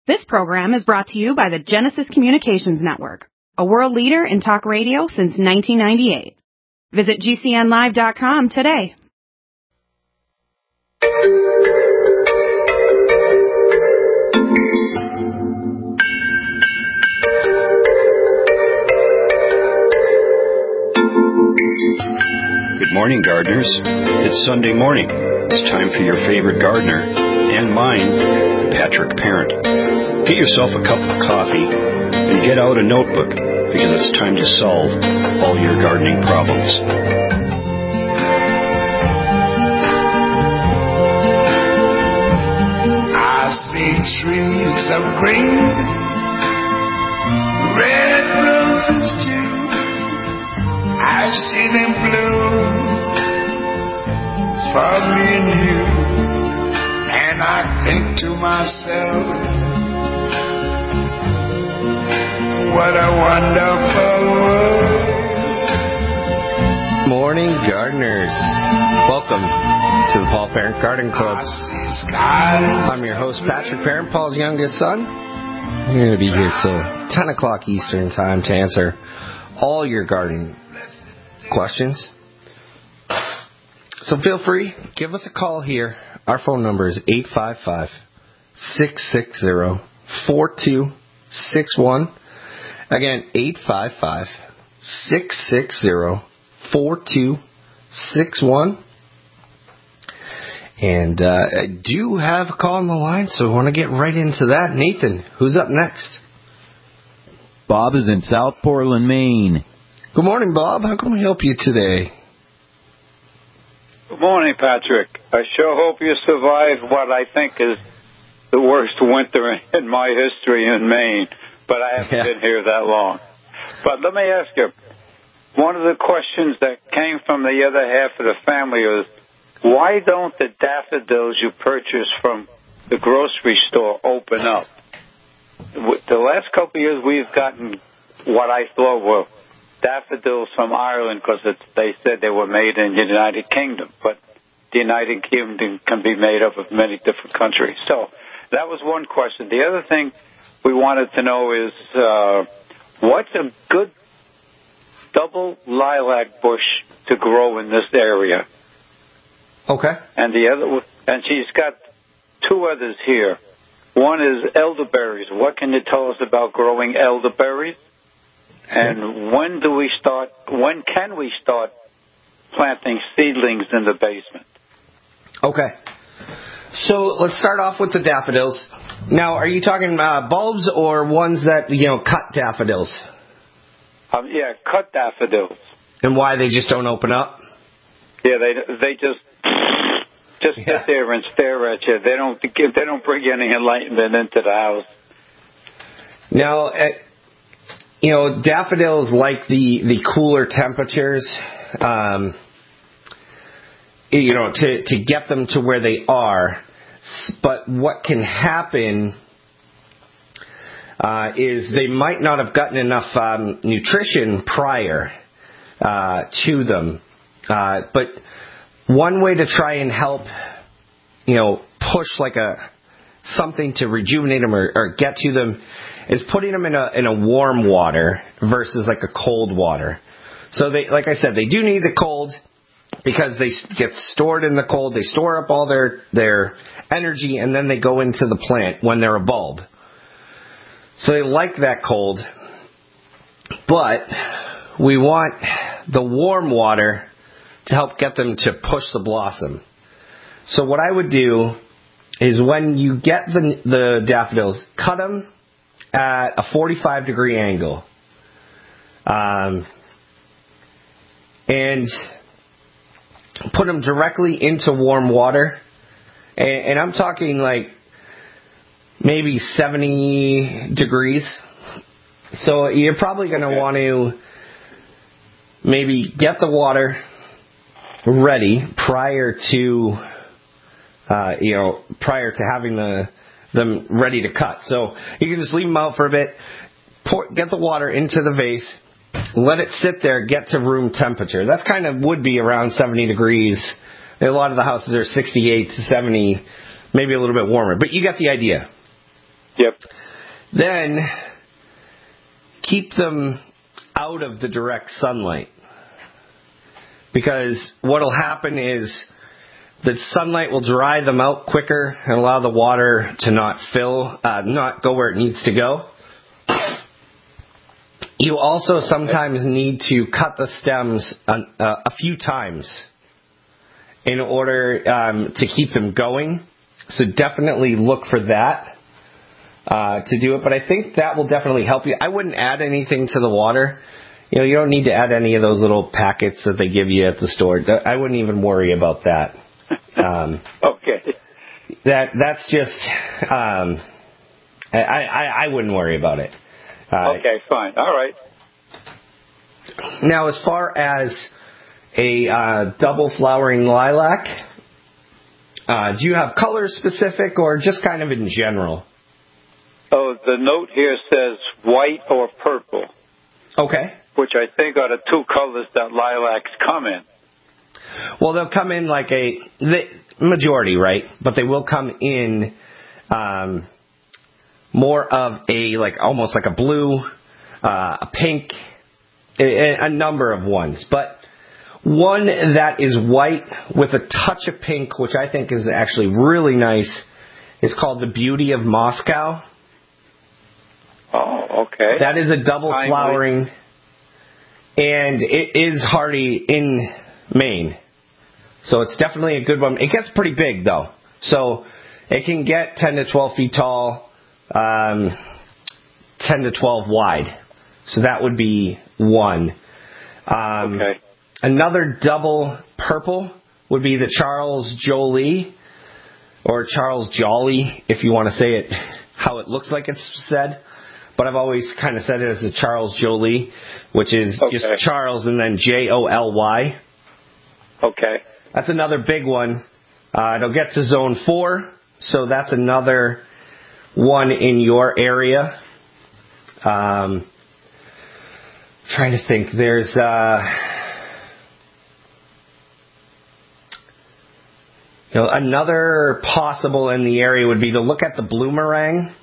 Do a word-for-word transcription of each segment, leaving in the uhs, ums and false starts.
This program is brought to you by the Genesis Communications Network, a world leader in talk radio since nineteen ninety-eight. Visit G C N live dot com today. Good morning, gardeners. It's Sunday morning. It's time for your favorite gardener, and mine, Patrick Parent. Get yourself a cup of coffee and get out a notebook, because it's time to solve all your gardening problems. I see trees of green, red roses too. I see them bloom for me and you, and I think to myself, what a wonderful world. Morning, gardeners. Welcome to the Paul Parent Garden Club. I'm your host, Patrick Parent, Paul's youngest son. I'm going to be here till ten o'clock Eastern Time to answer all your gardening questions. So feel free, give us a call here. Our phone number is eight five five, six six zero, four two six one. Again, eight five five, six six zero, four two six one. And uh, I do have a call on the line, so I want to get right into that. Nathan, who's up next? Bob is in South Portland, Maine. Good morning, Bob. How can we help you today? Good morning, Patrick. I sure hope you survived what I think is the worst winter in my history in Maine, but I haven't yeah. been here that long. But let me ask you, one of the questions that came from the other half of the family is, why don't the daffodils you purchase from the grocery store open up? The last couple of years we've gotten what I thought were daffodils from Ireland because they said they were made in the United Kingdom, but the United Kingdom can be made up of many different countries. So that was one question. The other thing we wanted to know is uh, what's a good double lilac bush to grow in this area? Okay. And the other, and she's got two others here. One is elderberries. What can you tell us about growing elderberries? And when do we start, when can we start planting seedlings in the basement? Okay. So let's start off with the daffodils. Now, are you talking uh, bulbs or ones that, you know, cut daffodils? Um, yeah, cut daffodils. And why they just don't open up? Yeah, they they just just yeah. sit there and stare at you. They don't they don't bring any enlightenment into the house. Now, uh, you know, daffodils like the, the cooler temperatures, um, you know, to, to get them to where they are. But what can happen uh, is they might not have gotten enough um, nutrition prior uh, to them. Uh, but one way to try and help, you know, push like a something to rejuvenate them or, or get to them is putting them in a in a warm water versus like a cold water. So they, like I said, they do need the cold because they get stored in the cold. They store up all their their energy and then they go into the plant when they're a bulb. So they like that cold, but we want the warm water to help get them to push the blossom. So what I would do is when you get the the daffodils, cut them at a forty-five degree angle. Um, and put them directly into warm water. And, and I'm talking like maybe seventy degrees. So you're probably going to okay. want to maybe get the water ready prior to, uh, you know, prior to having the them ready to cut. So you can just leave them out for a bit, pour, get the water into the vase, let it sit there, get to room temperature. That's kind of would be around seventy degrees. A lot of the houses are sixty-eight to seventy, maybe a little bit warmer, but you get the idea. Yep. Then keep them out of the direct sunlight. Because what will happen is the sunlight will dry them out quicker and allow the water to not fill, uh, not go where it needs to go. You also sometimes need to cut the stems a, a few times in order um, to keep them going. So definitely look for that uh, to do it. But I think that will definitely help you. I wouldn't add anything to the water. You know, you don't need to add any of those little packets that they give you at the store. I wouldn't even worry about that. Um, okay. That that's just um, I, I I wouldn't worry about it. Uh, okay, fine. All right. Now, as far as a uh, double flowering lilac, uh, do you have color specific or just kind of in general? Oh, the note here says white or purple. Okay. Which I think are the two colors that lilacs come in. Well, they'll come in like a the majority, right? But they will come in um, more of a like almost like a blue, uh, a pink, a, a number of ones. But one that is white with a touch of pink, which I think is actually really nice, is called the Beauty of Moscow. Oh, okay. That is a double Kindly. flowering, and it is hardy in Maine. So it's definitely a good one. It gets pretty big, though. So it can get ten to twelve feet tall, um, ten to twelve wide. So that would be one. Um, okay. Another double purple would be the Charles Jolie, or Charles Jolly, if you want to say it how it looks like it's said. But I've always kind of said it as the Charles Jolie, which is okay. just Charles and then J O L Y. Okay. That's another big one. Uh, it'll get to zone four, so that's another one in your area. Um, trying to think. There's uh, you know, another possible in the area would be to look at the bloomerang.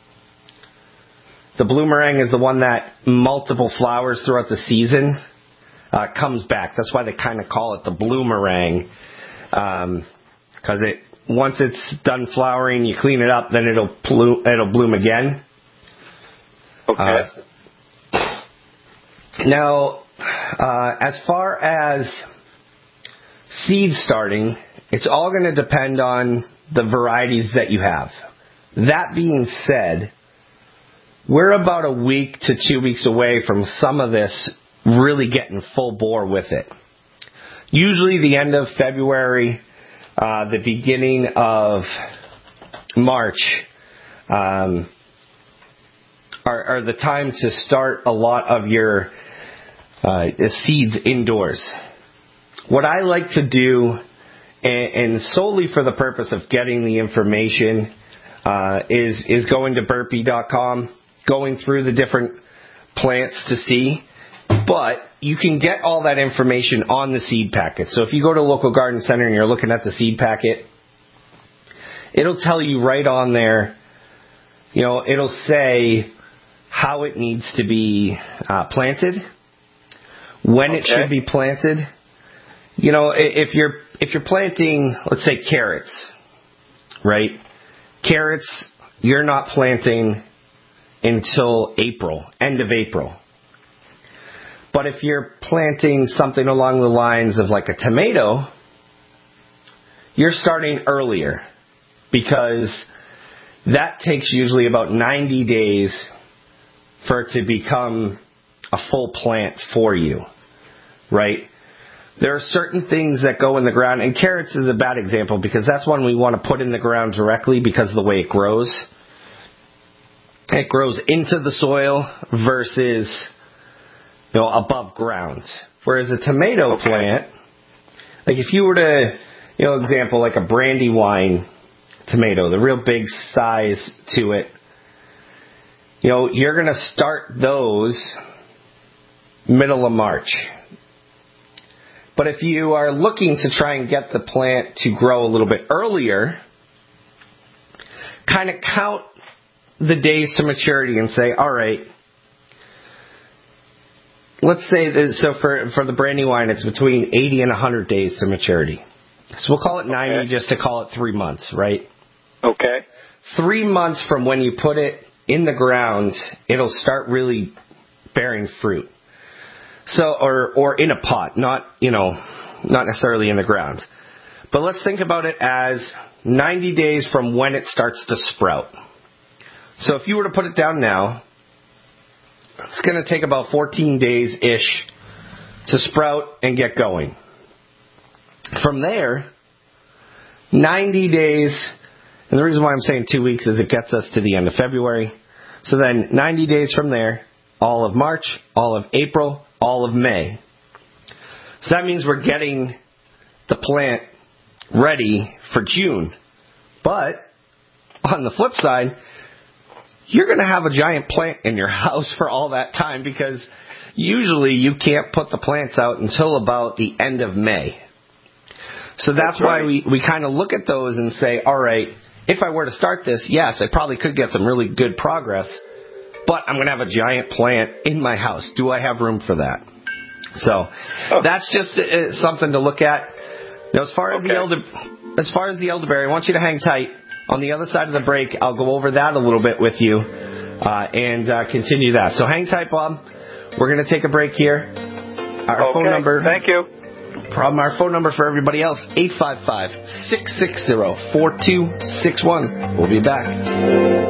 The bloomerang is the one that multiple flowers throughout the season uh, comes back. That's why they kind of call it the bloomerang, because um, it once it's done flowering, you clean it up, then it'll bloom, it'll bloom again. Okay. Uh, now, uh, as far as seed starting, it's all going to depend on the varieties that you have. That being said, we're about a week to two weeks away from some of this really getting full bore with it. Usually the end of February, uh, the beginning of March um, are, are the time to start a lot of your uh, seeds indoors. What I like to do, and, and solely for the purpose of getting the information, uh, is, is going to burpee dot com. Going through the different plants to see, but you can get all that information on the seed packet. So if you go to a local garden center and you're looking at the seed packet, it'll tell you right on there, you know, it'll say how it needs to be uh, planted, when okay. it should be planted. You know, if you're if you're planting, let's say carrots, right? Carrots, you're not planting until April, end of April. But if you're planting something along the lines of like a tomato, you're starting earlier because that takes usually about ninety days for it to become a full plant for you, right? There are certain things that go in the ground, and carrots is a bad example because that's one we want to put in the ground directly because of the way it grows. It grows into the soil versus, you know, above ground. Whereas a tomato okay. plant, like if you were to, you know, example, like a Brandywine tomato, the real big size to it, you know, you're going to start those middle of March. But if you are looking to try and get the plant to grow a little bit earlier, kind of count the days to maturity and say, all right, let's say that, so for, for the brandy wine, it's between eighty and one hundred days to maturity. So we'll call it ninety okay. just to call it three months, right? Okay. Three months from when you put it in the ground, it'll start really bearing fruit. So, or, or in a pot, not, you know, not necessarily in the ground. But let's think about it as ninety days from when it starts to sprout. So if you were to put it down now, it's going to take about fourteen days-ish to sprout and get going. From there, ninety days, and the reason why I'm saying two weeks is it gets us to the end of February. So then ninety days from there, all of March, all of April, all of May. So that means we're getting the plant ready for June. But on the flip side, you're going to have a giant plant in your house for all that time because usually you can't put the plants out until about the end of May. So that's, that's why right. we, we kind of look at those and say, all right, if I were to start this, yes, I probably could get some really good progress, but I'm going to have a giant plant in my house. Do I have room for that? So oh. that's just uh, something to look at. Now, as far as okay. the elder, as far as the elderberry, I want you to hang tight. On the other side of the break, I'll go over that a little bit with you uh, and uh, continue that. So hang tight, Bob. We're going to take a break here. Our okay. phone number. Thank you. Problem. Our phone number for everybody else: eight five five, six six zero, four two six one. We'll be back.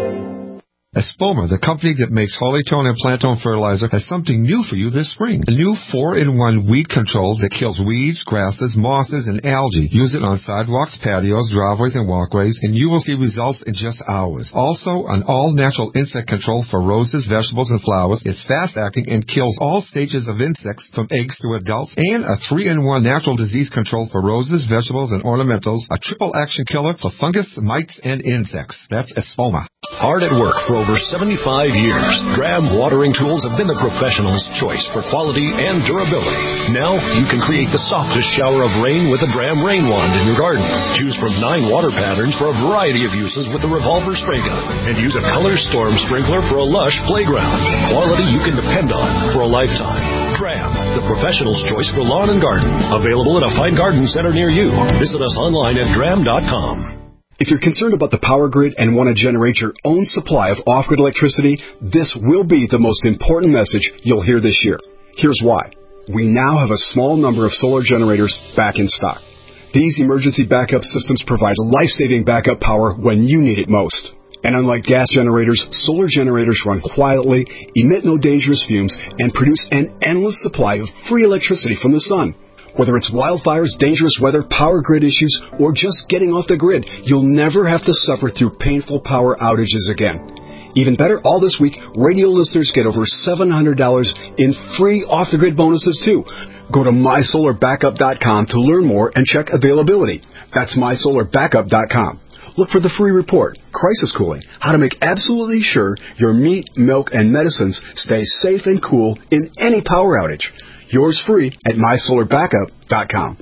Espoma, the company that makes Hollytone and Plantone fertilizer, has something new for you this spring. A new four in one weed control that kills weeds, grasses, mosses, and algae. Use it on sidewalks, patios, driveways, and walkways, and you will see results in just hours. Also, an all-natural insect control for roses, vegetables, and flowers. It's fast-acting and kills all stages of insects from eggs to adults. And a three in one natural disease control for roses, vegetables, and ornamentals. A triple-action killer for fungus, mites, and insects. That's Espoma. Hard at work for over seventy-five years, Dram watering tools have been the professional's choice for quality and durability. Now you can create the softest shower of rain with a Dram rain wand in your garden. Choose from nine water patterns for a variety of uses with the revolver spray gun, and use a Color Storm sprinkler for a lush playground. Quality you can depend on for a lifetime. Dram, the professional's choice for lawn and garden. Available at a fine garden center near you. Visit us online at dram dot com. If you're concerned about the power grid and want to generate your own supply of off-grid electricity, this will be the most important message you'll hear this year. Here's why. We now have a small number of solar generators back in stock. These emergency backup systems provide life-saving backup power when you need it most. And unlike gas generators, solar generators run quietly, emit no dangerous fumes, and produce an endless supply of free electricity from the sun. Whether it's wildfires, dangerous weather, power grid issues, or just getting off the grid, you'll never have to suffer through painful power outages again. Even better, all this week, radio listeners get over seven hundred dollars in free off-the-grid bonuses, too. Go to my solar backup dot com to learn more and check availability. That's my solar backup dot com. Look for the free report, Crisis Cooling, how to make absolutely sure your meat, milk, and medicines stay safe and cool in any power outage. Yours free at my solar backup dot com.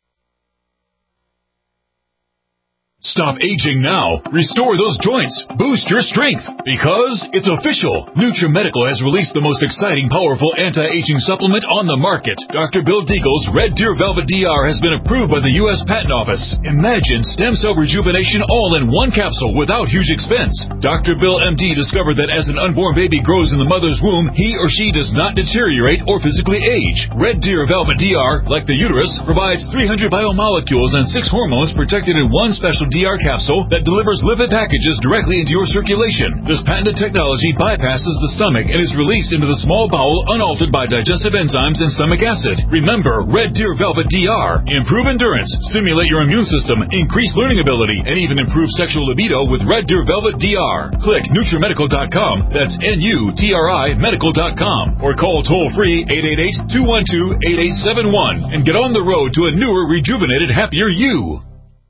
Stop aging now. Restore those joints. Boost your strength. Because it's official. NutriMedical has released the most exciting, powerful anti-aging supplement on the market. Doctor Bill Deagle's Red Deer Velvet D R has been approved by the U S Patent Office. Imagine stem cell rejuvenation all in one capsule without huge expense. Doctor Bill M D discovered that as an unborn baby grows in the mother's womb, he or she does not deteriorate or physically age. Red Deer Velvet D R, like the uterus, provides three hundred biomolecules and six hormones protected in one special D R capsule that delivers lipid packages directly into your circulation. This patented technology bypasses the stomach and is released into the small bowel unaltered by digestive enzymes and stomach acid. Remember, Red Deer Velvet D R. Improve endurance, stimulate your immune system, increase learning ability, and even improve sexual libido with Red Deer Velvet D R. Click NutriMedical dot com, that's N U T R I medical dot com, or call toll-free eight eight eight, two one two, eight eight seven one and get on the road to a newer, rejuvenated, happier you.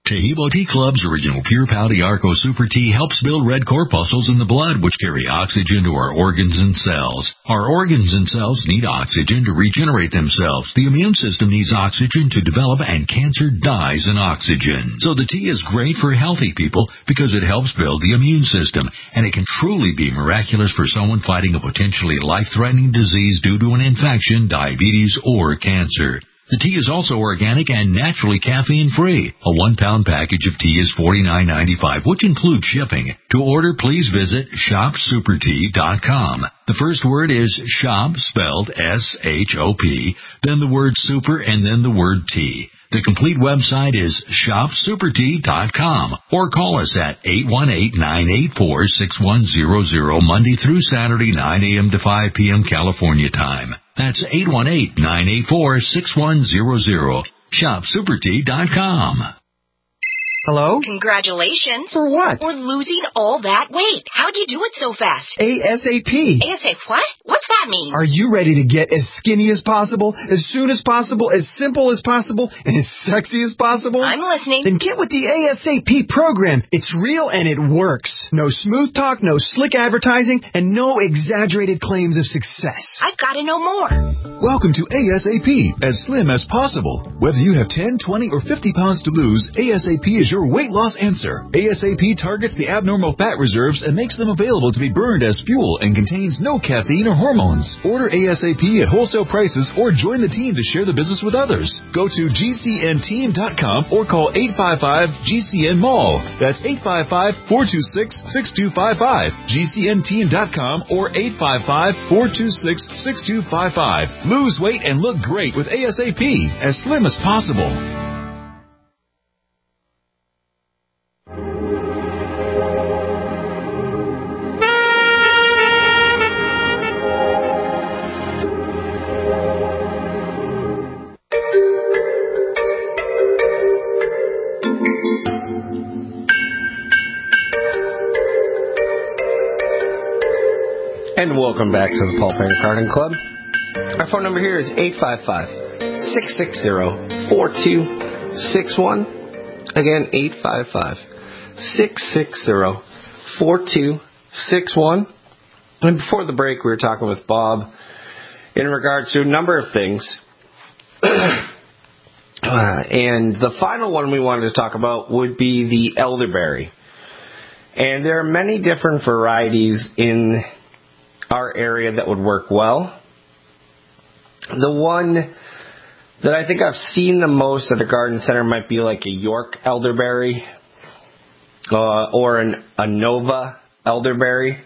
Tahibo Tea Club's original Pure Pau Arco Super Tea helps build red corpuscles in the blood, which carry oxygen to our organs and cells. Our organs and cells need oxygen to regenerate themselves. The immune system needs oxygen to develop, and cancer dies in oxygen. So the tea is great for healthy people because it helps build the immune system, and it can truly be miraculous for someone fighting a potentially life-threatening disease due to an infection, diabetes, or cancer. The tea is also organic and naturally caffeine-free. A one-pound package of tea is forty-nine ninety-five, which includes shipping. To order, please visit shop super tea dot com. The first word is shop, spelled S H O P, then the word super, and then the word tea. The complete website is shop super tea dot com, or call us at eight one eight, nine eight four, six one zero zero Monday through Saturday, nine a.m. to five p.m. California time. That's eight one eight, nine eight four, six one zero zero. shop super tea dot com. Hello? Congratulations. For what? For losing all that weight. How'd you do it so fast? ASAP. ASAP what? What's that mean? Are you ready to get as skinny as possible, as soon as possible, as simple as possible, and as sexy as possible? I'm listening. Then get with the ASAP program. It's real and it works. No smooth talk, no slick advertising, and no exaggerated claims of success. I've got to know more. Welcome to ASAP, as slim as possible. Whether you have ten, twenty, or fifty pounds to lose, ASAP is your weight loss answer. ASAP targets the abnormal fat reserves and makes them available to be burned as fuel, and contains no caffeine or hormones. Order ASAP at wholesale prices or join the team to share the business with others. Go to G C N team dot com or call eight five five G C N mall. That's eight five five, four two six, six two five five. G C N team dot com or eight five five, four two six, six two five five. Lose weight and look great with ASAP, as slim as possible. And welcome back to the Paul Painter Garden Club. Our phone number here is eight five five, six six zero, four two six one. Again, eight five five, six six zero, four two six one. And before the break, we were talking with Bob in regards to a number of things. uh, and the final one we wanted to talk about would be the elderberry. And there are many different varieties in our area that would work well. The one that I think I've seen the most at a garden center might be like a York elderberry uh, or an, a Nova elderberry.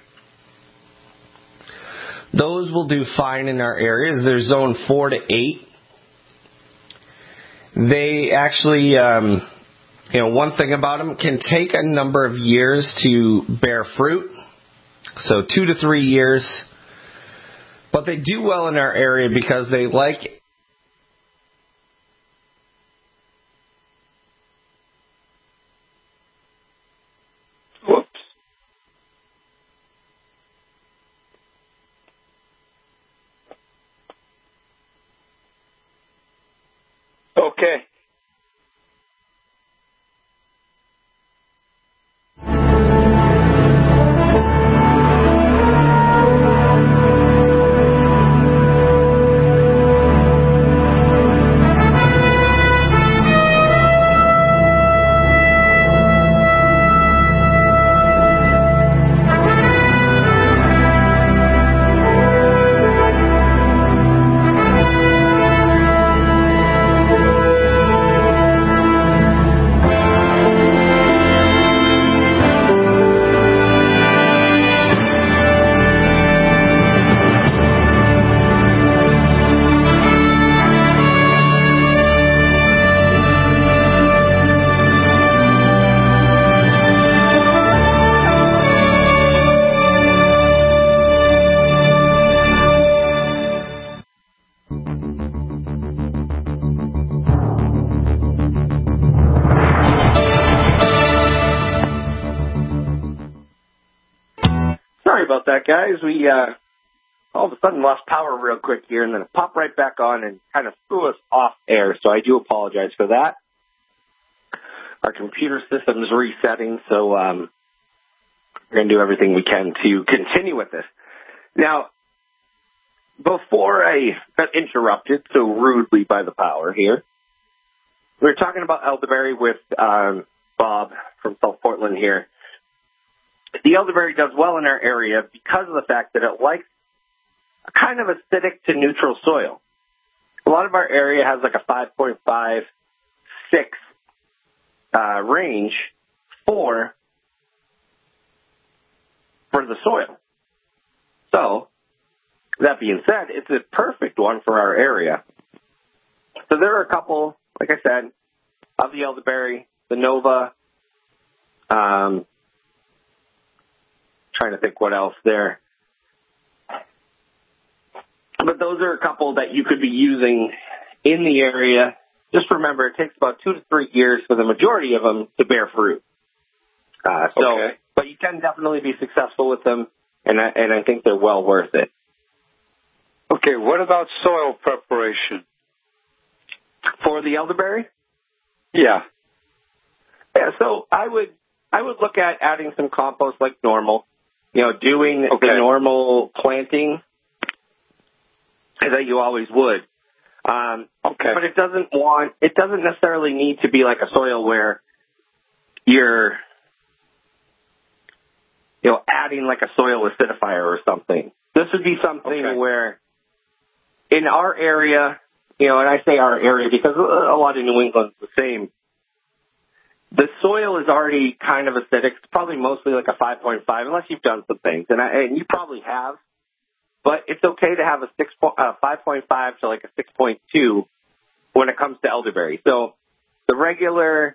Those will do fine in our areas. They're zone four to eight. They actually, um, you know, one thing about them, can take a number of years to bear fruit. So two to three years. But they do well in our area because they like Whoops. Okay. About that, guys. We uh, all of a sudden lost power real quick here, and then it popped right back on and kind of threw us off air, so I do apologize for that. our computer system's resetting, so um, we're going to do everything we can to continue with this. Now, before I got interrupted so rudely by the power here, we were talking about elderberry with um, Bob from South Portland here. The elderberry does well in our area because of the fact that it likes a kind of acidic to neutral soil. A lot of our area has like a five point five, six uh, range for, for the soil. So, that being said, it's a perfect one for our area. So there are a couple, like I said, of the elderberry, the Nova, um, trying to think what else there. But those are a couple that you could be using in the area. Just remember, it takes about two to three years for the majority of them to bear fruit. Uh, so, okay. But you can definitely be successful with them, and I, and I think they're well worth it. Okay, what about soil preparation? For the elderberry? Yeah. Yeah, so I would I would look at adding some compost like normal. You know, doing okay. the normal planting that you always would. Um, okay. But it doesn't want, it doesn't necessarily need to be like a soil where you're, you know, adding like a soil acidifier or something. This would be something okay. where in our area, you know, and I say our area because a lot of New England's the same. The soil is already kind of acidic. It's probably mostly like a five point five, unless you've done some things, and, I, and you probably have. But it's okay to have a six, uh, five point five to like a six point two when it comes to elderberry. So the regular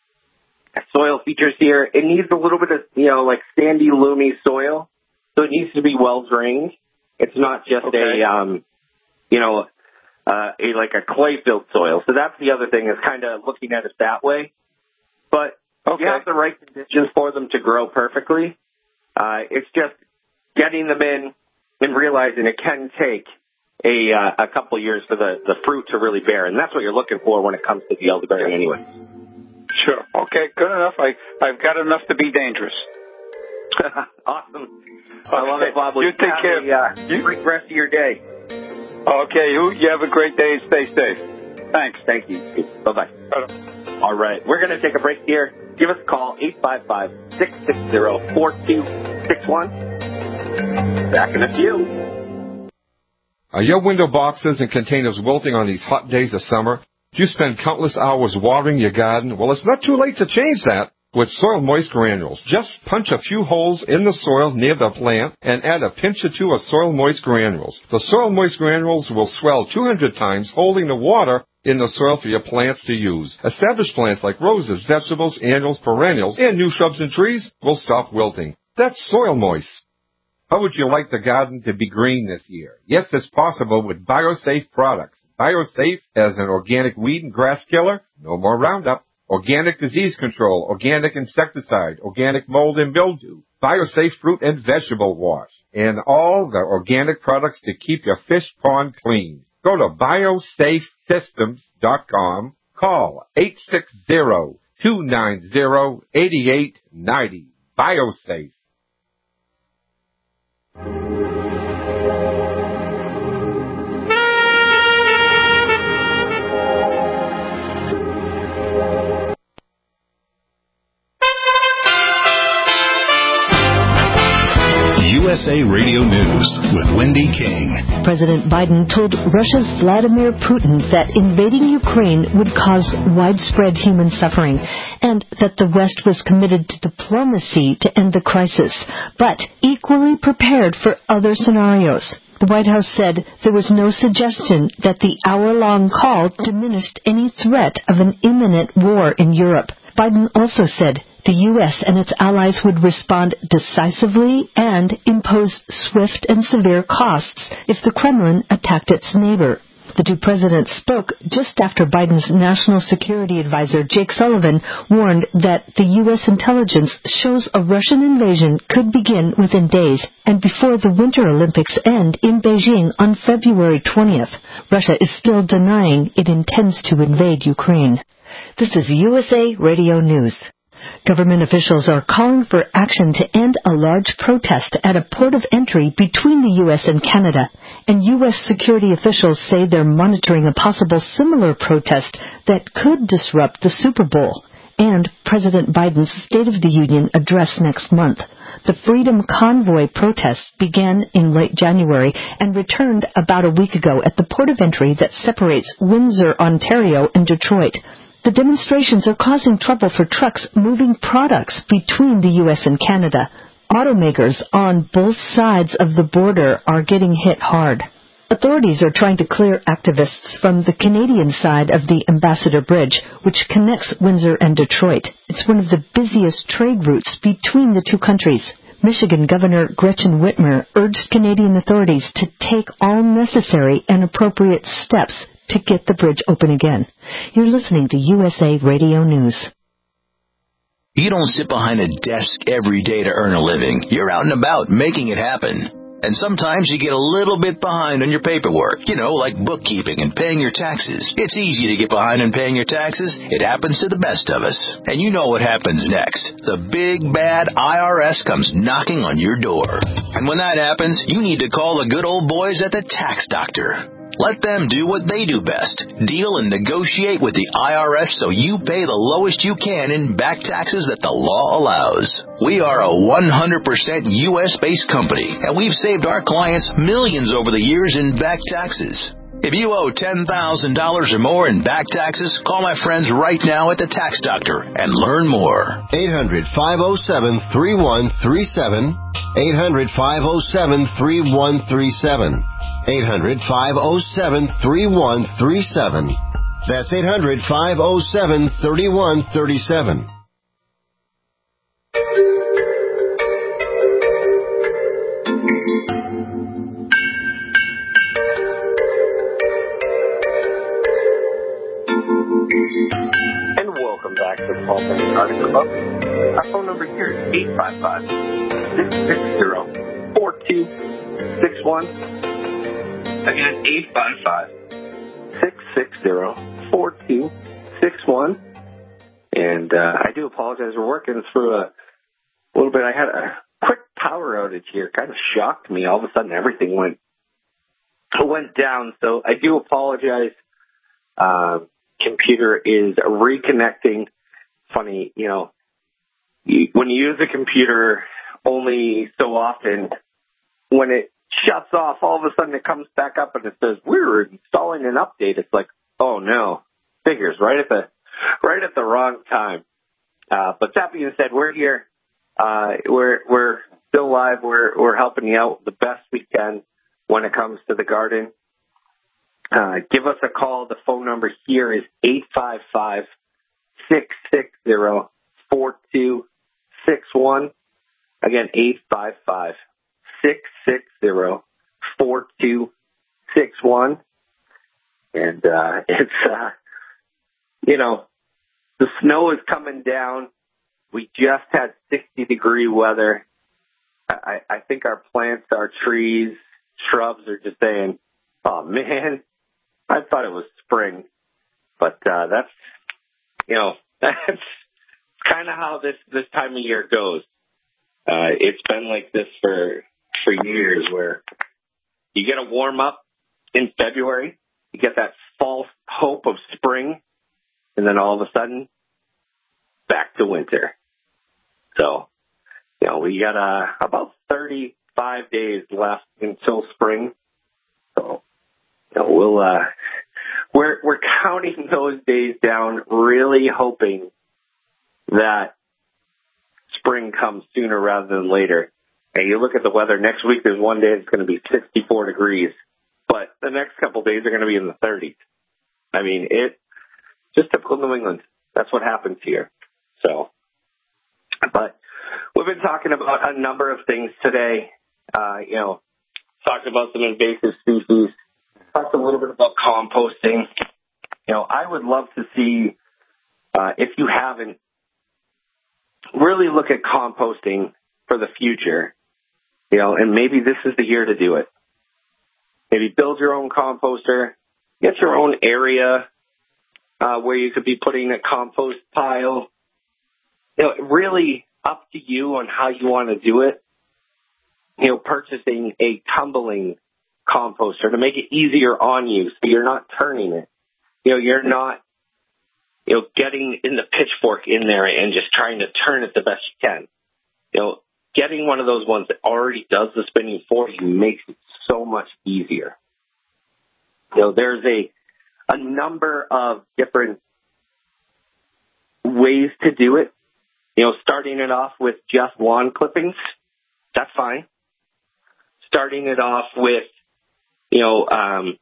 soil features here, it needs a little bit of, you know, like sandy, loomy soil. So it needs to be well drained. It's not just okay. a, um, you know, uh, a like a clay-filled soil. So that's the other thing, is kind of looking at it that way. But okay. you have the right conditions for them to grow perfectly. Uh, it's just getting them in and realizing it can take a uh, a couple years for the, the fruit to really bear. And that's what you're looking for when it comes to the elderberry anyway. Sure. Okay, good enough. I, I've got enough to be dangerous. Awesome. Okay. I love it, Bob. You take care. A uh, great rest of your day. Okay, you, you have a great day and stay safe. Thanks. Thank you. Bye-bye. Bye-bye. All right, we're going to take a break here. Give us a call, eight five five, six six zero, four two six one. Back in a few. Are your window boxes and containers wilting on these hot days of summer? Do you spend countless hours watering your garden? Well, it's not too late to change that with Soil Moist Granules. Just punch a few holes in the soil near the plant and add a pinch or two of Soil Moist Granules. The Soil Moist Granules will swell two hundred times, holding the water in the soil for your plants to use. Established plants like roses, vegetables, annuals, perennials, and new shrubs and trees will stop wilting. That's Soil Moist. How would you like the garden to be green this year? Yes, it's possible with BioSafe products. BioSafe as an organic weed and grass killer, no more Roundup. Organic disease control, organic insecticide, organic mold and mildew, BioSafe fruit and vegetable wash, and all the organic products to keep your fish pond clean. Go to biosafe systems dot com. Call eight six zero, two nine zero, eight eight nine zero. BioSafe. U S A Radio News with Wendy King. President Biden told Russia's Vladimir Putin that invading Ukraine would cause widespread human suffering and that the West was committed to diplomacy to end the crisis, but equally prepared for other scenarios. The White House said there was no suggestion that the hour-long call diminished any threat of an imminent war in Europe. Biden also said the U S and its allies would respond decisively and impose swift and severe costs if the Kremlin attacked its neighbor. The two presidents spoke just after Biden's national security advisor, Jake Sullivan, warned that the U S intelligence shows a Russian invasion could begin within days and before the Winter Olympics end in Beijing on February twentieth. Russia is still denying it intends to invade Ukraine. This is U S A Radio News. Government officials are calling for action to end a large protest at a port of entry between the U S and Canada, and U S security officials say they're monitoring a possible similar protest that could disrupt the Super Bowl and President Biden's State of the Union address next month. The Freedom Convoy protests began in late January and returned about a week ago at the port of entry that separates Windsor, Ontario, and Detroit. The demonstrations are causing trouble for trucks moving products between the U S and Canada. Automakers on both sides of the border are getting hit hard. Authorities are trying to clear activists from the Canadian side of the Ambassador Bridge, which connects Windsor and Detroit. It's one of the busiest trade routes between the two countries. Michigan Governor Gretchen Whitmer urged Canadian authorities to take all necessary and appropriate steps to get the bridge open again. You're listening to U S A Radio News. You don't sit behind a desk every day to earn a living. You're out and about making it happen. And sometimes you get a little bit behind on your paperwork, you know, like bookkeeping and paying your taxes. It's easy to get behind on paying your taxes. It happens to the best of us. And you know what happens next. The big, bad I R S comes knocking on your door. And when that happens, you need to call the good old boys at the Tax Doctor. Let them do what they do best. Deal and negotiate with the I R S so you pay the lowest you can in back taxes that the law allows. We are a one hundred percent U S-based company, and we've saved our clients millions over the years in back taxes. If you owe ten thousand dollars or more in back taxes, call my friends right now at the Tax Doctor and learn more. eight hundred, five oh seven, three one three seven. eight hundred, five oh seven, three one three seven. eight hundred, five oh seven, three one three seven. That's eight hundred, five oh seven, three one three seven. And welcome back to the Paul Penny Garden Club. Our phone number here is eight five five, six six zero, four two six one. Again, eight five five, six six zero, four two six one. And uh, I do apologize. We're working through a little bit. I had a quick power outage here. Kind of shocked me. All of a sudden, everything went went down. So I do apologize. Uh, computer is reconnecting. Funny, you know, you, when you use a computer only so often, when it shuts off, all of a sudden it comes back up and it says, we're installing an update. It's like, oh no, figures right at the, right at the wrong time. Uh, but that being said, we're here. Uh, we're, we're still live. We're, we're helping you out the best we can when it comes to the garden. Uh, give us a call. The phone number here is eight five five, six six zero, four two six one. Again, eight five five, six six zero, four two six one. And, uh, it's, uh, you know, the snow is coming down. We just had sixty degree weather. I, I think our plants, our trees, shrubs are just saying, oh man, I thought it was spring. But, uh, that's, you know, that's kind of how this, this time of year goes. Uh, it's been like this for, for years where you get a warm up in February, you get that false hope of spring, and then all of a sudden, back to winter. So, you know, we got uh, about thirty-five days left until spring. So, you know, we'll, uh, we're, we're counting those days down, really hoping that spring comes sooner rather than later. And you look at the weather, next week there's one day it's going to be sixty-four degrees, but the next couple of days are going to be in the thirties. I mean, it just typical New England. That's what happens here. So, but we've been talking about a number of things today. Uh, you know, talked about some invasive species, talked a little bit about composting. You know, I would love to see, uh, if you haven't, really look at composting for the future, you know, and maybe this is the year to do it. Maybe build your own composter, get your own area, uh, where you could be putting a compost pile. You know, really up to you on how you want to do it. You know, purchasing a tumbling composter to make it easier on you so you're not turning it. You know, you're not, you know, getting in the pitchfork in there and just trying to turn it the best you can. You know, getting one of those ones that already does the spinning for you makes it so much easier. You know, there's a a number of different ways to do it. You know, starting it off with just lawn clippings, that's fine. Starting it off with, you know, um,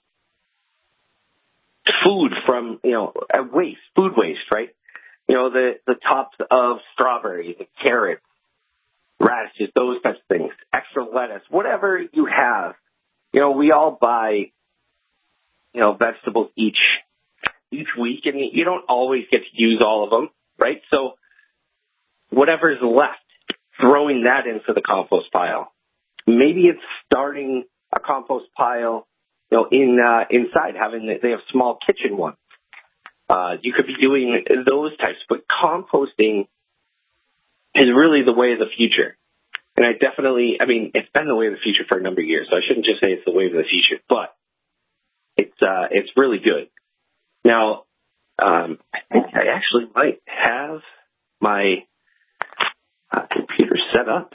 food from, you know, waste, food waste, right? You know, the, the tops of strawberries, the carrots, radishes, those types of things, extra lettuce, whatever you have. You know, we all buy, you know, vegetables each, each week, and you don't always get to use all of them, right? So whatever's left, throwing that into the compost pile. Maybe it's starting a compost pile, you know, in uh, inside, having the, they have small kitchen ones. Uh, you could be doing those types, but composting is really the way of the future. And I definitely, I mean, it's been the way of the future for a number of years, so I shouldn't just say it's the way of the future, but it's uh, it's really good. Now, um, I think I actually might have my uh, computer set up.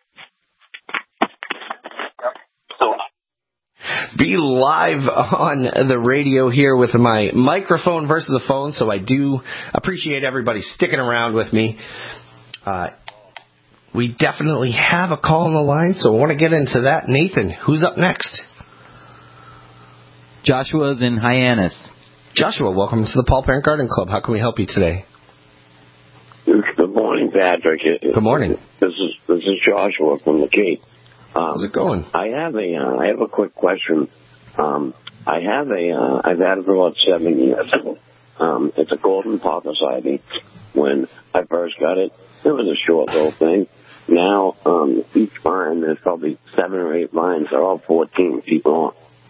So, be live on the radio here with my microphone versus a phone, so I do appreciate everybody sticking around with me. Uh, we definitely have a call on the line, so I want to get into that. Nathan, who's up next? Joshua's in Hyannis. Joshua, welcome to the Paul Parent Garden Club. How can we help you today? Good morning, Patrick. Good morning. This is this is Joshua from the Cape. Um, How's it going? I have a uh, I have a quick question. Um, I have a uh, I've had it for about seven years. Um, it's a golden pothos. When I first got it, it was a short little thing. Now um, each vine, there's probably seven or eight vines. They're all fourteen feet long,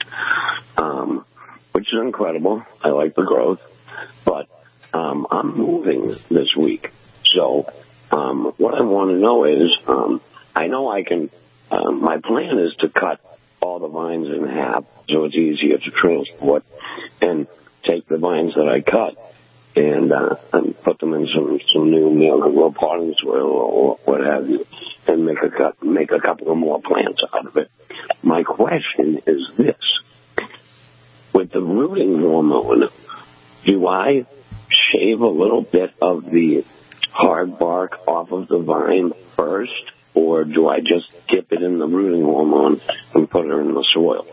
um, which is incredible. I like the growth, but um, I'm moving this week, so um, what I want to know is um, I know I can. Um, my plan is to cut all the vines in half so it's easier to transport and take the vines that I cut and, uh, and put them in some, some new meal potting soil or what have you and make a, cut, make a couple of more plants out of it. My question is this. With the rooting hormone, do I shave a little bit of the hard bark off of the vine first? Or do I just dip it in the rooting hormone and put it in the soil?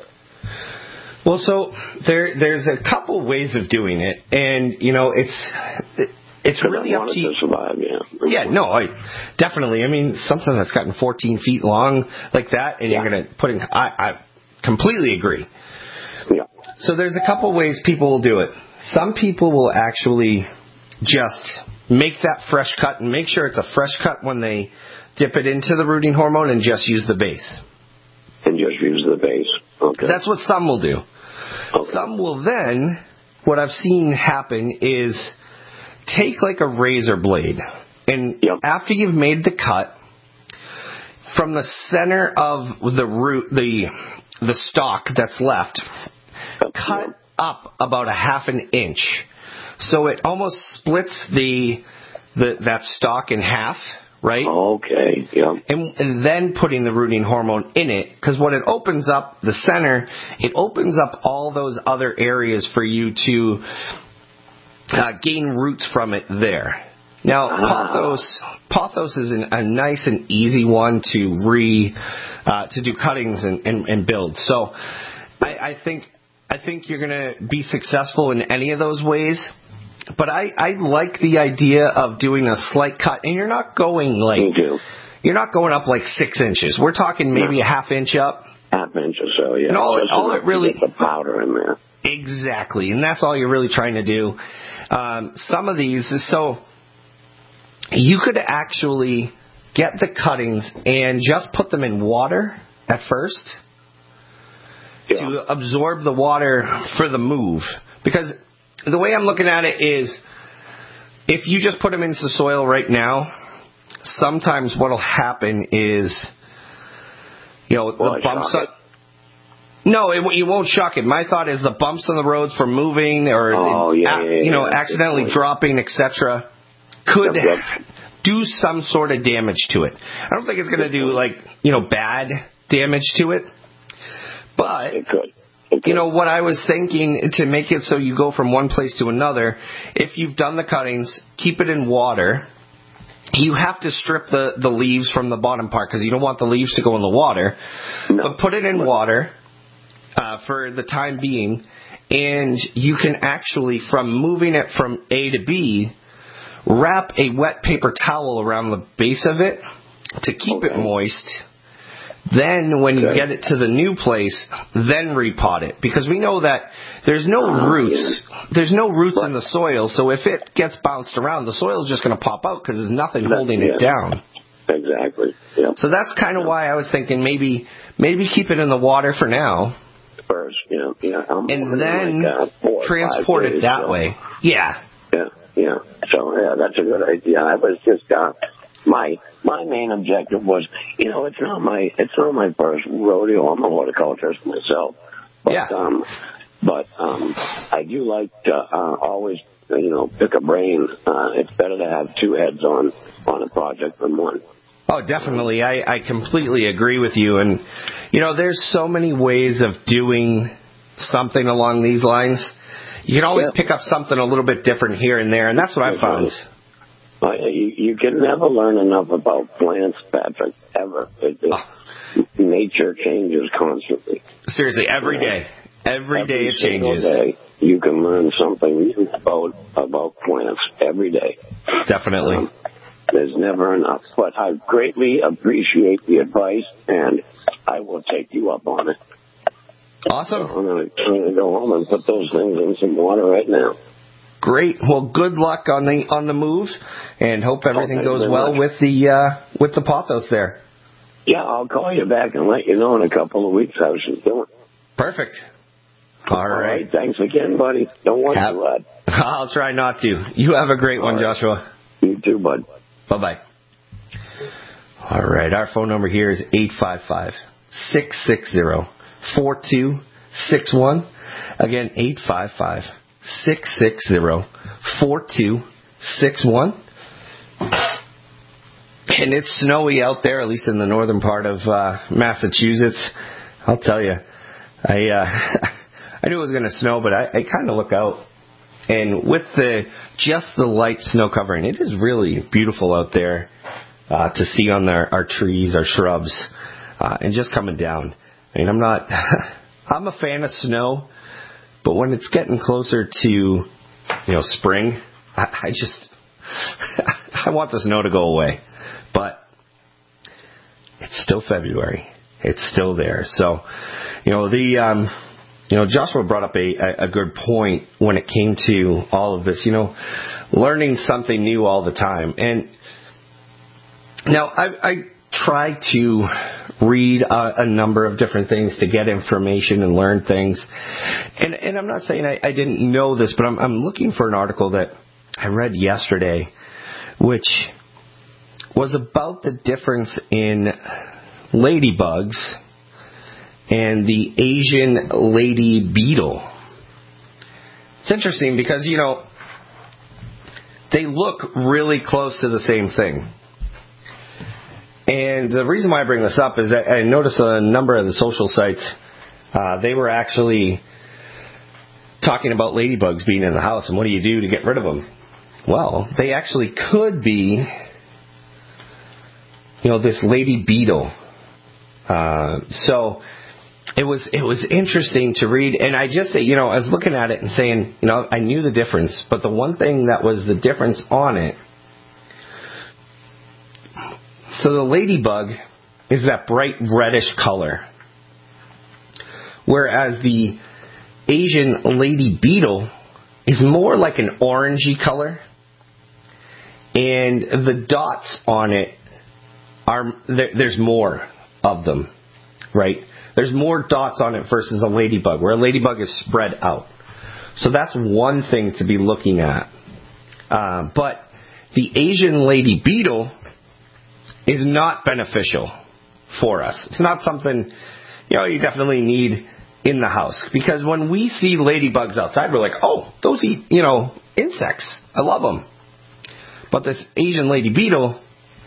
Well, so there, there's a couple ways of doing it, and you know, it's it's really up to you. To survive, yeah. Yeah, no, I definitely. I mean, something that's gotten fourteen feet long like that, and yeah. You're going to put in. I, I completely agree. Yeah. So there's a couple ways people will do it. Some people will actually just make that fresh cut and make sure it's a fresh cut when they dip it into the rooting hormone and just use the base. And just use the base. Okay. That's what some will do. Okay. Some will then, what I've seen happen is take like a razor blade, and yep. after you've made the cut, from the center of the root, the the stalk that's left, yep. cut yep. up about a half an inch, so it almost splits the the that stalk in half. Right? Okay, yeah. And, and then putting the rooting hormone in it, because what it opens up, the center, it opens up all those other areas for you to uh, gain roots from it there. Now, pothos, pothos is an, a nice and easy one to re, uh, to do cuttings and, and, and build. So, I, I think, I think you're going to be successful in any of those ways. But I, I like the idea of doing a slight cut, and you're not going like you're not going up like six inches. We're talking maybe no. a half inch up. Half inch or so, yeah. And all, Just all it really get the powder in there. Exactly, and that's all you're really trying to do. Um, some of these, so you could actually get the cuttings and just put them in water at first yeah. to absorb the water for the move, because the way I'm looking at it is, if you just put them into the soil right now, sometimes what'll happen is, you know, Well, the bumps shock up. No, it, you won't shock it. My thought is the bumps on the roads from moving or, Oh, yeah, a- yeah, you know, yeah, accidentally good point. dropping, et cetera, could Yep, yep. do some sort of damage to it. I don't think it's going to do, like, you know, bad damage to it. But, It could. It could. you know, what I was thinking to make it so you go from one place to another, if you've done the cuttings, keep it in water. You have to strip the, the leaves from the bottom part because you don't want the leaves to go in the water. No. But put it in water uh, for the time being, and you can actually, from moving it from A to B, wrap a wet paper towel around the base of it to keep Okay. it moist. Then when you Okay. get it to the new place, then repot it. Because we know that there's no Oh, roots. There's no roots in the soil, so if it gets bounced around, the soil's just going to pop out because there's nothing That- holding it yeah. down. Exactly. Yep. So that's kind of why I was thinking maybe maybe keep it in the water for now, First, you know, yeah. I'm and then like, uh, four or transport five it days, that so- way. Yeah. Yeah, yeah. So yeah, that's a good idea. I was just uh, my my main objective was, you know, it's not my it's not my first rodeo. I'm a horticulturist myself, but Yeah. um, but um, I do like to uh, always, you know, pick a brain. Uh, it's better to have two heads on on a project than one. Oh, definitely. I, I completely agree with you. And, you know, there's so many ways of doing something along these lines. You can always Yeah. pick up something a little bit different here and there, and that's what I That's found. right. Uh, you, you can never learn enough about plants, Patrick, ever. It, it, Oh. Nature changes constantly. Seriously, every day. Every day it single changes. Day, you can learn something new about about plants every day. Definitely. Um, there's never enough. But I greatly appreciate the advice, and I will take you up on it. Awesome. I'm going to go home and put those things in some water right now. Great. Well, good luck on the on the move, and hope everything Okay, goes very well much. with the uh, with the pothos there. Yeah, I'll call you back and let you know in a couple of weeks how she's doing. Perfect. All, All right. right. Thanks again, buddy. Don't want Have- to, lad. I'll try not to. You have a great All one, right. Joshua. You too, bud. Bye-bye. All right. Our phone number here is eight five five, six six zero, four two six one. Again, eight five five, six six zero, four two six one. And it's snowy out there, at least in the northern part of uh, Massachusetts. I'll tell you, I uh, I knew it was going to snow, but I, I kind of look out, and with the just the light snow covering, it is really beautiful out there uh, to see on our, our trees, our shrubs, uh, and just coming down. I mean, I'm not, I'm a fan of snow, but when it's getting closer to, you know, spring, I, I just, I want the snow to go away. But it's still February. It's still there. So, you know, the, um, you know, Joshua brought up a, a good point when it came to all of this, you know, learning something new all the time. And now I, I try to read a, a number of different things to get information and learn things. And, and I'm not saying I, I didn't know this, but I'm, I'm looking for an article that I read yesterday, which was about the difference in ladybugs and the Asian lady beetle. It's interesting because, you know, they look really close to the same thing. And the reason why I bring this up is that I noticed a number of the social sites, uh, they were actually talking about ladybugs being in the house and what do you do to get rid of them? Well, they actually could be, you know, this lady beetle. Uh, so it was it was interesting to read, and I just, you know, I was looking at it and saying, you know, I knew the difference, but the one thing that was the difference on it, so the ladybug is that bright reddish color, whereas the Asian lady beetle is more like an orangey color, and the dots on it are, there, there's more of them, right? There's more dots on it versus a ladybug, where a ladybug is spread out. So that's one thing to be looking at. Uh, but the Asian lady beetle is not beneficial for us. It's not something, you know, you definitely need in the house. Because when we see ladybugs outside, we're like, oh, those eat, you know, insects. I love them. But this Asian lady beetle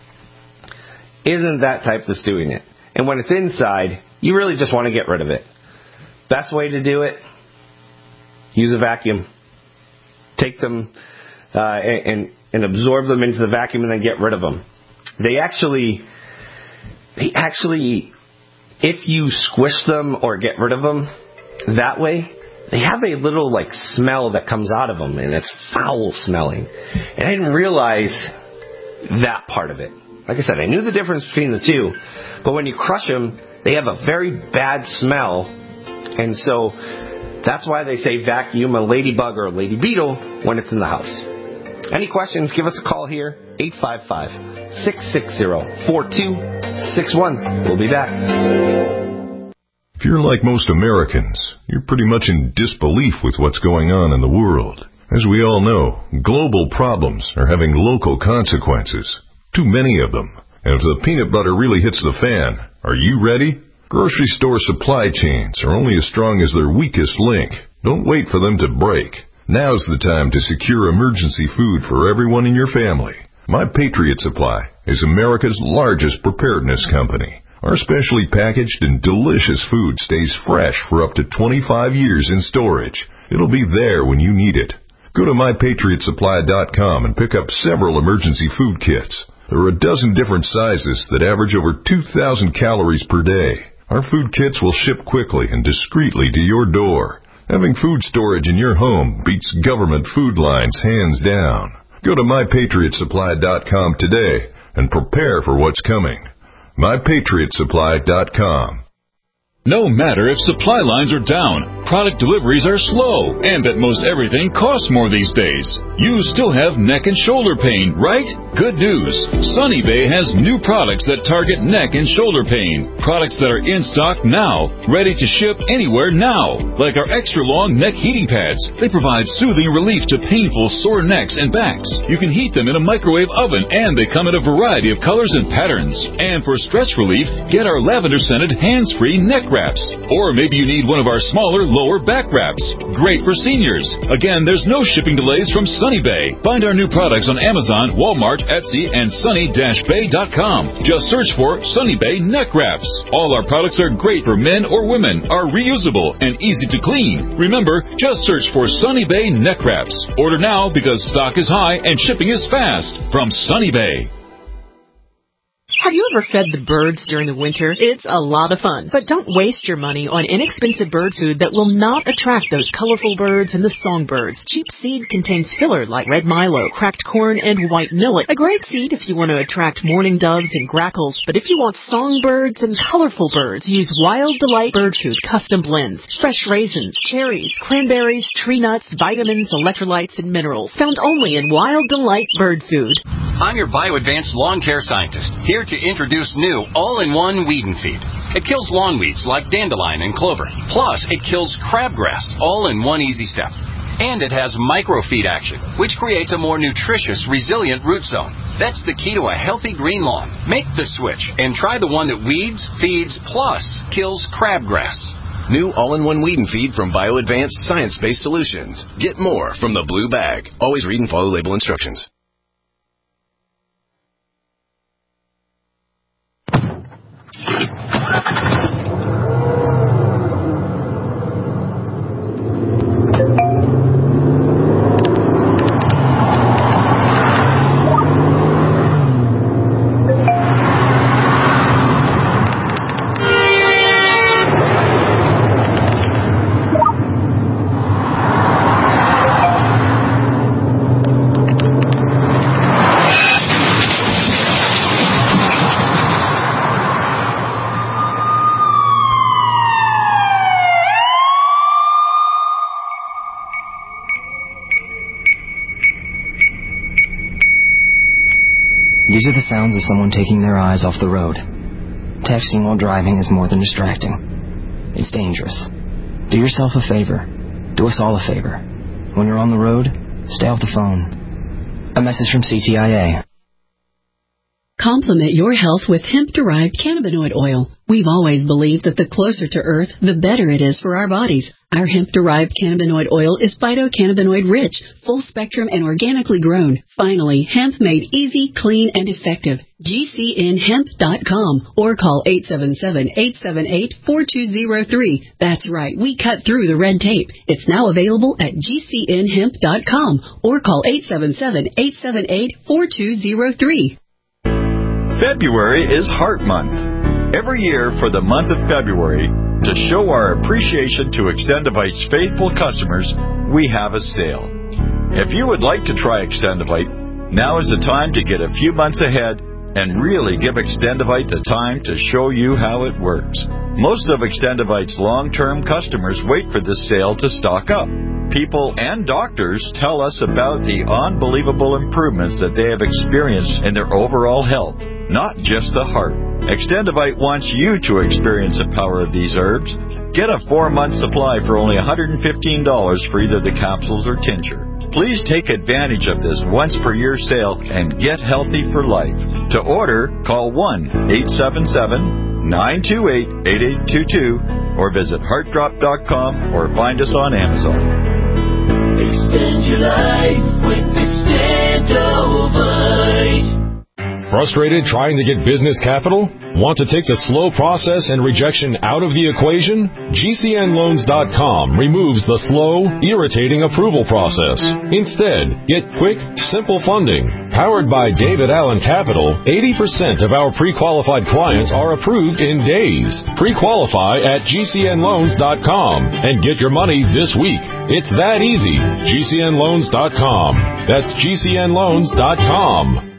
isn't that type that's doing it. And when it's inside, you really just want to get rid of it. Best way to do it, use a vacuum. Take them uh, and, and absorb them into the vacuum and then get rid of them. They actually, they actually, if you squish them or get rid of them that way, they have a little like smell that comes out of them, and it's foul smelling. And I didn't realize that part of it. Like I said, I knew the difference between the two, but when you crush them, they have a very bad smell, and so that's why they say vacuum a ladybug or a lady beetle when it's in the house. Any questions, give us a call here, eight five five, six six zero, four two six one. We'll be back. If you're like most Americans, you're pretty much in disbelief with what's going on in the world. As we all know, global problems are having local consequences. Too many of them. And if the peanut butter really hits the fan, are you ready? Grocery store supply chains are only as strong as their weakest link. Don't wait for them to break. Now's the time to secure emergency food for everyone in your family. My Patriot Supply is America's largest preparedness company. Our specially packaged and delicious food stays fresh for up to twenty-five years in storage. It'll be there when you need it. Go to my patriot supply dot com and pick up several emergency food kits. There are a dozen different sizes that average over two thousand calories per day. Our food kits will ship quickly and discreetly to your door. Having food storage in your home beats government food lines hands down. Go to my patriot supply dot com today and prepare for what's coming. my patriot supply dot com. No matter if supply lines are down, product deliveries are slow, and that most everything costs more these days, you still have neck and shoulder pain, right? Good news. Sunny Bay has new products that target neck and shoulder pain. Products that are in stock now, ready to ship anywhere now. Like our extra long neck heating pads. They provide soothing relief to painful sore necks and backs. You can heat them in a microwave oven, and they come in a variety of colors and patterns. And for stress relief, get our lavender-scented hands-free neck wraps. Or maybe you need one of our smaller lower back wraps. Great for seniors. Again, there's no shipping delays from Sunny Bay. Find our new products on Amazon, Walmart, Etsy, and sunny dash bay dot com. Just search for Sunny Bay neck wraps. All our products are great for men or women, are reusable, and easy to clean. Remember, just search for Sunny Bay neck wraps. Order now because stock is high and shipping is fast from Sunny Bay. Have you ever fed the birds during the winter? It's a lot of fun. But don't waste your money on inexpensive bird food that will not attract those colorful birds and the songbirds. Cheap seed contains filler like red milo, cracked corn, and white millet. A great seed if you want to attract mourning doves and grackles. But if you want songbirds and colorful birds, use Wild Delight Bird Food custom blends. Fresh raisins, cherries, cranberries, tree nuts, vitamins, electrolytes, and minerals. Found only in Wild Delight Bird Food. I'm your BioAdvanced lawn care scientist, here to introduce new all-in-one weed and feed. It kills lawn weeds like dandelion and clover. Plus, it kills crabgrass, all in one easy step. And it has microfeed action, which creates a more nutritious, resilient root zone. That's the key to a healthy green lawn. Make the switch and try the one that weeds, feeds, plus kills crabgrass. New all-in-one weed and feed from BioAdvanced Science-Based Solutions. Get more from the blue bag. Always read and follow label instructions. These are the sounds of someone taking their eyes off the road. Texting while driving is more than distracting. It's dangerous. Do yourself a favor. Do us all a favor. When you're on the road, stay off the phone. A message from C T I A. Complement your health with hemp-derived cannabinoid oil. We've always believed that the closer to Earth, the better it is for our bodies. Our hemp-derived cannabinoid oil is phytocannabinoid-rich, full-spectrum, and organically grown. Finally, hemp made easy, clean, and effective. G C N hemp dot com or call eight seven seven, eight seven eight, four two zero three. That's right, we cut through the red tape. It's now available at G C N hemp dot com or call eight seven seven, eight seven eight, four two zero three. February is Heart Month. Every year for the month of February, to show our appreciation to Extendivite's faithful customers, we have a sale. If you would like to try Extendivite, now is the time to get a few months ahead and really give Extendivite the time to show you how it works. Most of Extendivite's long-term customers wait for this sale to stock up. People and doctors tell us about the unbelievable improvements that they have experienced in their overall health, not just the heart. Extendivite wants you to experience the power of these herbs. Get a four-month supply for only one hundred fifteen dollars for either the capsules or tincture. Please take advantage of this once-per-year sale and get healthy for life. To order, call one eight seven seven, nine two eight, eight eight two two or visit heart drop dot com or find us on Amazon. Extend your life with Extendivite. Frustrated trying to get business capital? Want to take the slow process and rejection out of the equation? G C N loans dot com removes the slow, irritating approval process. Instead, get quick, simple funding. Powered by David Allen Capital, eighty percent of our pre-qualified clients are approved in days. Pre-qualify at G C N loans dot com and get your money this week. It's that easy. G C N loans dot com. That's G C N loans dot com.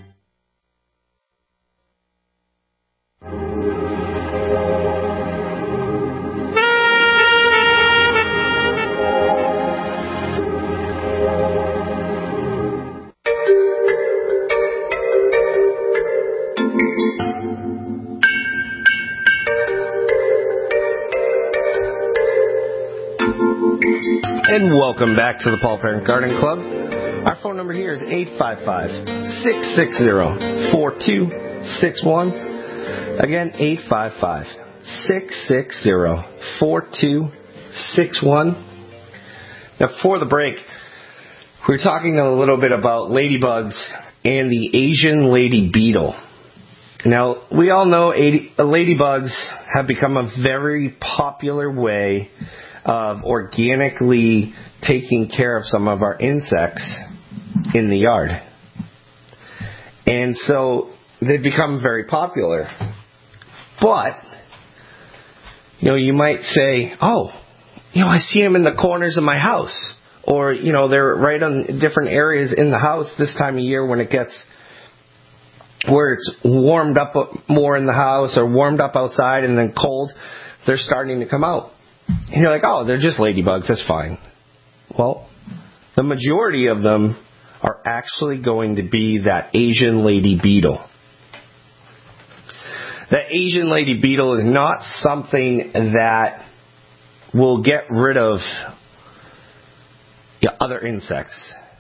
And welcome back to the Paul Parent Garden Club. Our phone number here is eight five five, six six zero, four two six one. Again, eight five five, six six zero, four two six one. Now, before the break, we were talking a little bit about ladybugs and the Asian lady beetle. Now, we all know ladybugs have become a very popular way of organically taking care of some of our insects in the yard. And so they've become very popular. But, you know, you might say, oh, you know, I see them in the corners of my house. Or, you know, they're right on different areas in the house this time of year when it gets where it's warmed up more in the house or warmed up outside and then cold, they're starting to come out. And you're like, oh, they're just ladybugs, that's fine. Well, the majority of them are actually going to be that Asian lady beetle. The Asian lady beetle is not something that will get rid of yeah, other insects.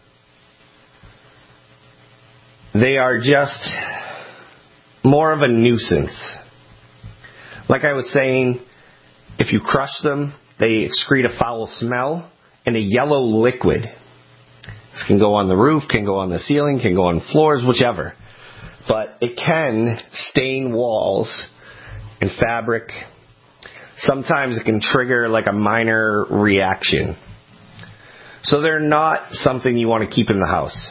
They are just more of a nuisance. Like I was saying, if you crush them, they excrete a foul smell and a yellow liquid. This can go on the roof, can go on the ceiling, can go on floors, whichever. But it can stain walls and fabric. Sometimes it can trigger like a minor reaction. So they're not something you want to keep in the house.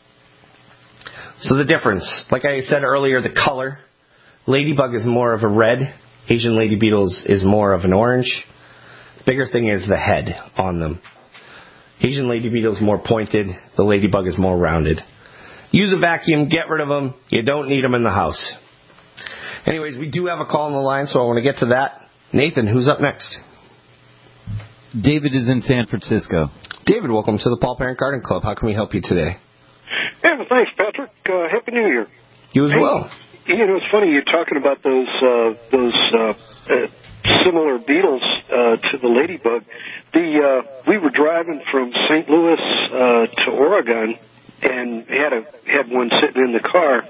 So the difference, like I said earlier, the color. Ladybug is more of a red. Asian lady beetles is more of an orange. Bigger thing is the head on them. Asian lady beetle is more pointed. The ladybug is more rounded. Use a vacuum. Get rid of them. You don't need them in the house. Anyways, we do have a call on the line, so I want to get to that. Nathan, who's up next? David is in San Francisco. David, welcome to the Paul Parent Garden Club. How can we help you today? Yeah, well, thanks, Patrick. Uh, Happy New Year. You as hey, well. You know, it's funny you're talking about those uh, those uh, uh, similar beetles uh, to the ladybug. The uh, we were driving from Saint Louis uh, to Oregon, and had a had one sitting in the car,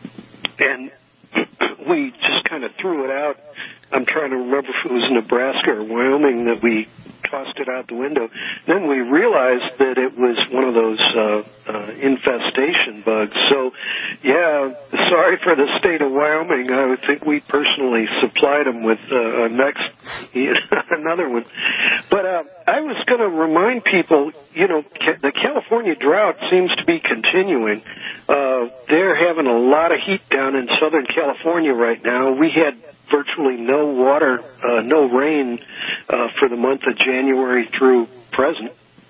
and we just kind of threw it out. I'm trying to remember if it was Nebraska or Wyoming that we tossed it out the window. Then we realized that it was one of those uh, uh, infestation bugs. So, yeah, sorry for the state of Wyoming. I would think we personally supplied them with uh, a next another one. But uh, I was going to remind people, you know, ca- the California drought seems to be continuing. Uh, they're having a lot of heat down in Southern California right now. We had virtually no water, uh, no rain uh, for the month of January through present.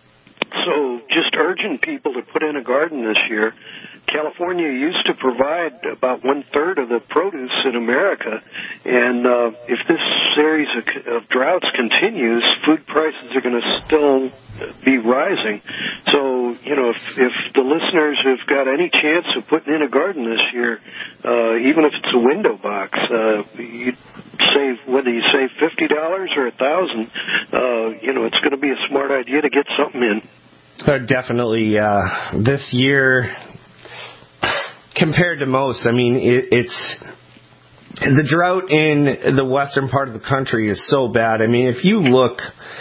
So just urging people to put in a garden this year. California used to provide about one-third of the produce in America, and uh, if this series of, of droughts continues, food prices are going to still be rising. So, you know, if, if the listeners have got any chance of putting in a garden this year, uh, even if it's a window box, uh, you save, whether you save fifty dollars or one thousand dollars, uh, you know, it's going to be a smart idea to get something in. Uh, definitely. Uh, this year, compared to most, I mean, it, it's the drought in the western part of the country is so bad. I mean, if you look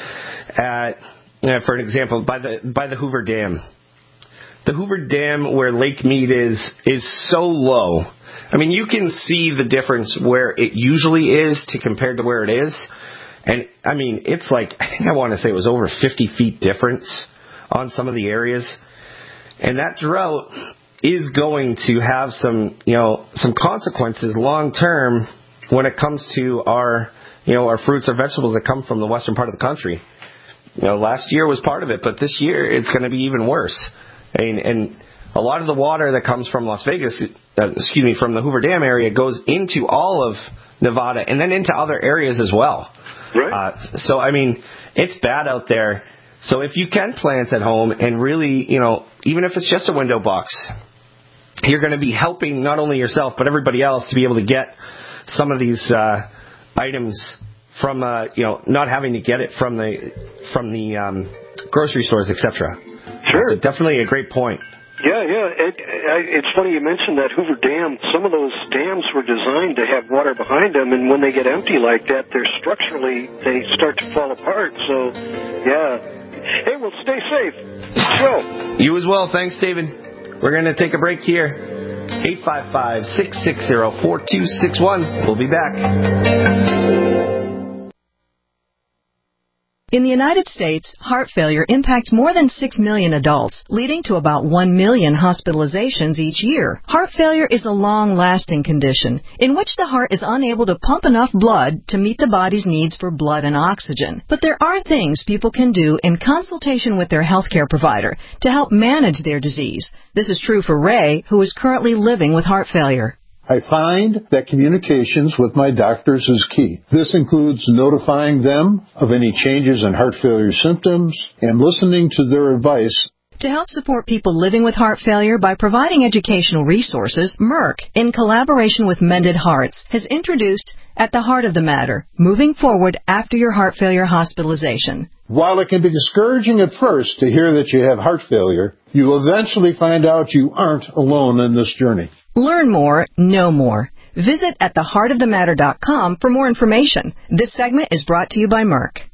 at, uh, for an example, by the by the Hoover Dam, the Hoover Dam where Lake Mead is is so low. I mean, you can see the difference where it usually is to compared to where it is, and I mean, it's like I think I want to say it was over fifty feet difference on some of the areas, and that drought is going to have some, you know, some consequences long term when it comes to our, you know, our fruits or vegetables that come from the western part of the country. You know, last year was part of it, but this year it's going to be even worse. And, and a lot of the water that comes from Las Vegas, uh, excuse me, from the Hoover Dam area goes into all of Nevada and then into other areas as well. Right. Uh, so, I mean, it's bad out there. So if you can plant at home and really, you know, even if it's just a window box, you're going to be helping not only yourself but everybody else to be able to get some of these uh, items from, uh, you know, not having to get it from the from the um, grocery stores, et cetera. Sure. So definitely a great point. Yeah, yeah. It, it, it's funny you mentioned that Hoover Dam. Some of those dams were designed to have water behind them, and when they get empty like that, they're structurally, they start to fall apart. So, yeah. Hey, well, stay safe. Show. You as well. Thanks, David. We're going to take a break here. eight five five, six six zero, four two six one. We'll be back. In the United States, heart failure impacts more than six million adults, leading to about one million hospitalizations each year. Heart failure is a long-lasting condition in which the heart is unable to pump enough blood to meet the body's needs for blood and oxygen. But there are things people can do in consultation with their healthcare provider to help manage their disease. This is true for Ray, who is currently living with heart failure. I find that communications with my doctors is key. This includes notifying them of any changes in heart failure symptoms and listening to their advice. To help support people living with heart failure by providing educational resources, Merck, in collaboration with Mended Hearts, has introduced At the Heart of the Matter, moving forward after your heart failure hospitalization. While it can be discouraging at first to hear that you have heart failure, you will eventually find out you aren't alone in this journey. Learn more, know more. Visit at the heart of the matter dot com for more information. This segment is brought to you by Merck.